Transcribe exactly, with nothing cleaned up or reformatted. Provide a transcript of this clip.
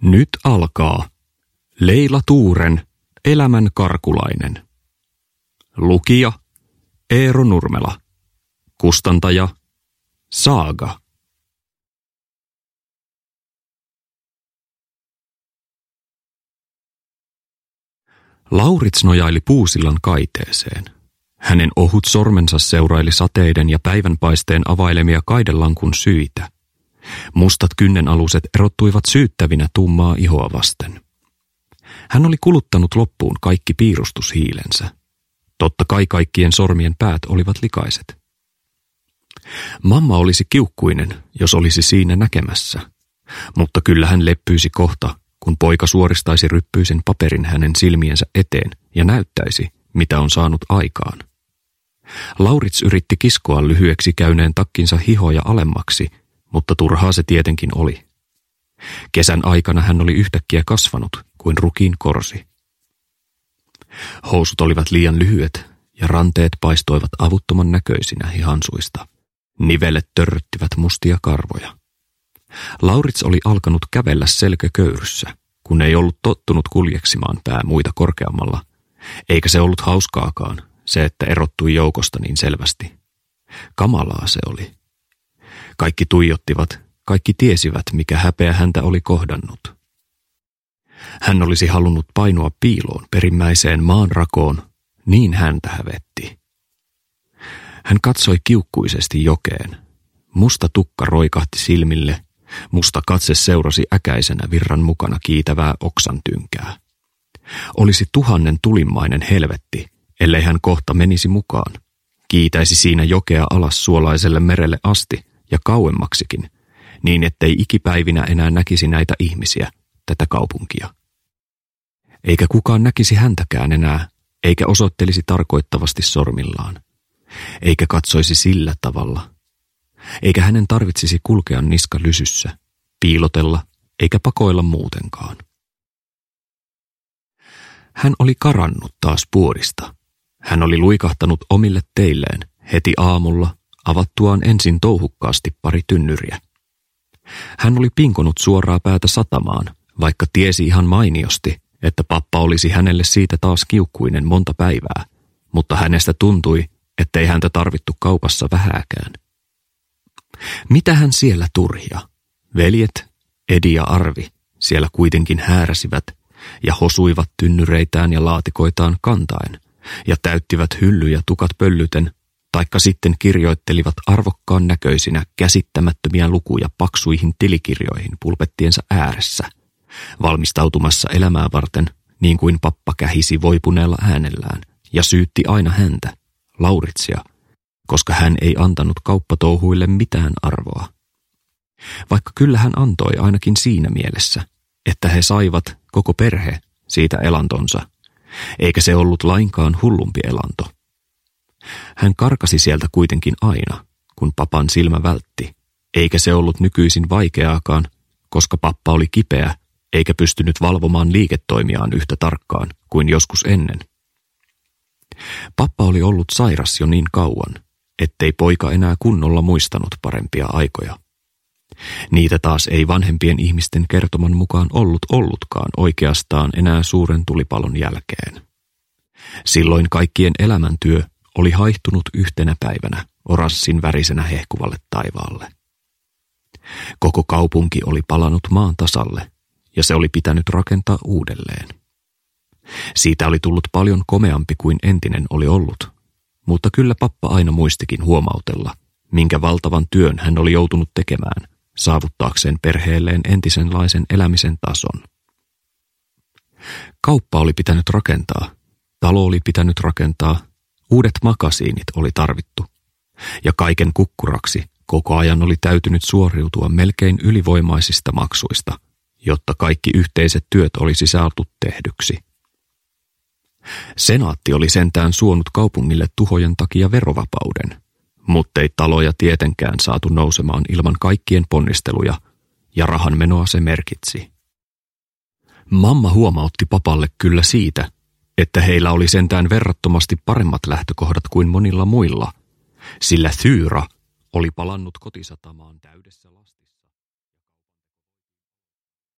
Nyt alkaa Leila Tuuren Elämän karkulainen. Lukija Eero Nurmela. Kustantaja Saaga. Laurits nojaili puusillan kaiteeseen. Hänen ohut sormensa seuraili sateiden ja päivänpaisteen availemia kaidelankun syitä. Mustat kynnenaluset erottuivat syyttävinä tummaa ihoa vasten. Hän oli kuluttanut loppuun kaikki piirustushiilensä. Totta kai kaikkien sormien päät olivat likaiset. Mamma olisi kiukkuinen, jos olisi siinä näkemässä, mutta kyllä hän leppyisi kohta, kun poika suoristaisi ryppyisen paperin hänen silmiensä eteen ja näyttäisi, mitä on saanut aikaan. Laurits yritti kiskoa lyhyeksi käyneen takkinsa hihoja alemmaksi, mutta turhaa se tietenkin oli. Kesän aikana hän oli yhtäkkiä kasvanut kuin rukiin korsi. Housut olivat liian lyhyet ja ranteet paistoivat avuttoman näköisinä hihansuista. Nivelet törryttivät mustia karvoja. Laurits oli alkanut kävellä selkäköyryssä, kun ei ollut tottunut kuljeksimaan pää muita korkeammalla, eikä se ollut hauskaakaan, se että erottui joukosta niin selvästi. Kamalaa se oli. Kaikki tuijottivat, kaikki tiesivät, mikä häpeä häntä oli kohdannut. Hän olisi halunnut painua piiloon perimmäiseen maanrakoon, niin häntä hävetti. Hän katsoi kiukkuisesti jokeen. Musta tukka roikahti silmille, musta katse seurasi äkäisenä virran mukana kiitävää oksantynkää. Olisi tuhannen tulimmainen helvetti, ellei hän kohta menisi mukaan. Kiitäisi siinä jokea alas suolaiselle merelle asti ja kauemmaksikin, niin ettei ikipäivinä enää näkisi näitä ihmisiä, tätä kaupunkia. Eikä kukaan näkisi häntäkään enää, eikä osoittelisi tarkoittavasti sormillaan. Eikä katsoisi sillä tavalla. Eikä hänen tarvitsisi kulkea niska lysyssä, piilotella eikä pakoilla muutenkaan. Hän oli karannut taas puodista. Hän oli luikahtanut omille teilleen heti aamulla avattuaan ensin touhukkaasti pari tynnyriä. Hän oli pinkonut suoraa päätä satamaan, vaikka tiesi ihan mainiosti, että pappa olisi hänelle siitä taas kiukkuinen monta päivää, mutta hänestä tuntui, ettei häntä tarvittu kaupassa vähääkään. Mitä hän siellä turhia? Veljet, Edi ja Arvi, siellä kuitenkin hääräsivät ja hosuivat tynnyreitään ja laatikoitaan kantaen ja täyttivät hyllyjä tukat pöllyten, taikka sitten kirjoittelivat arvokkaan näköisinä käsittämättömiä lukuja paksuihin tilikirjoihin pulpettiensa ääressä, valmistautumassa elämää varten, niin kuin pappa kähisi voipuneella äänellään ja syytti aina häntä, Lauritsia, koska hän ei antanut kauppatouhuille mitään arvoa. Vaikka kyllä hän antoi ainakin siinä mielessä, että he saivat koko perhe siitä elantonsa, eikä se ollut lainkaan hullumpi elanto. Hän karkasi sieltä kuitenkin aina, kun papan silmä vältti, eikä se ollut nykyisin vaikeaakaan, koska pappa oli kipeä eikä pystynyt valvomaan liiketoimiaan yhtä tarkkaan kuin joskus ennen. Pappa oli ollut sairas jo niin kauan, ettei poika enää kunnolla muistanut parempia aikoja. Niitä taas ei vanhempien ihmisten kertoman mukaan ollut ollutkaan oikeastaan enää suuren tulipalon jälkeen. Silloin kaikkien elämäntyö oli haihtunut yhtenä päivänä oranssin värisenä hehkuvalle taivaalle. Koko kaupunki oli palannut maan tasalle ja se oli pitänyt rakentaa uudelleen. Siitä oli tullut paljon komeampi kuin entinen oli ollut, mutta kyllä pappa aina muistikin huomautella, minkä valtavan työn hän oli joutunut tekemään saavuttaakseen perheelleen entisenlaisen elämisen tason. Kauppa oli pitänyt rakentaa, talo oli pitänyt rakentaa, uudet makasiinit oli tarvittu, ja kaiken kukkuraksi koko ajan oli täytynyt suoriutua melkein ylivoimaisista maksuista, jotta kaikki yhteiset työt olisi saatu tehdyksi. Senaatti oli sentään suonut kaupungille tuhojen takia verovapauden, muttei taloja tietenkään saatu nousemaan ilman kaikkien ponnisteluja, ja rahanmenoa se merkitsi. Mamma huomautti papalle kyllä siitä, että heillä oli sentään verrattomasti paremmat lähtökohdat kuin monilla muilla, sillä Thyra oli palannut kotisatamaan täydessä